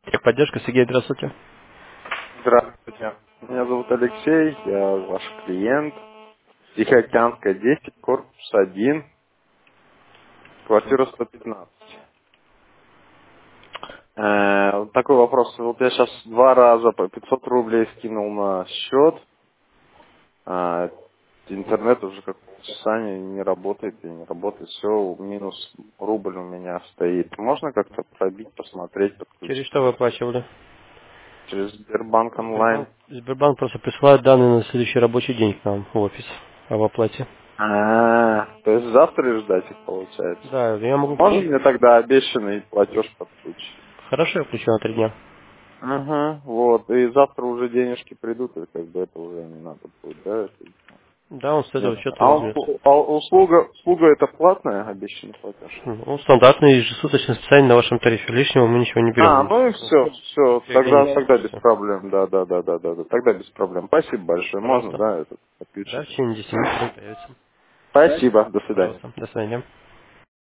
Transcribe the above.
Техподдержка, Сергей, здравствуйте. Здравствуйте. Меня зовут Алексей, я ваш клиент. Тихоокеанская 10, корпус 1, квартира 115. Вот такой вопрос. Вот я сейчас 2 раза по 500 рублей скинул на счет. А, интернет уже как полчаса не работает и не работает. Все, минус рубль у меня стоит. Можно как-то пробить, посмотреть, Через подключить? что вы оплачивали? Через Сбербанк онлайн. Сбербанк просто присылает данные на следующий рабочий день к нам в офис об оплате. То есть завтра ждать их получается? Да, я могу Можно включить. мне тогда обещанный платеж подключить? Хорошо, я включу на 3 дня. Ага, вот. И завтра уже денежки придут, и как бы это уже не надо будет, да? Да, он с этого Нет. счета А, возьмет. услуга это платная, обещанный платеж? Ну, стандартный ежесуточное списание на вашем тарифе. Лишнего мы ничего не берем. Ну и все, Всех денег тогда без все. проблем, да, тогда без проблем. Спасибо большое, можно, Пожалуйста. да, это Да, в отключить? течение 10 минут появится. Спасибо, до свидания. Пожалуйста. До свидания.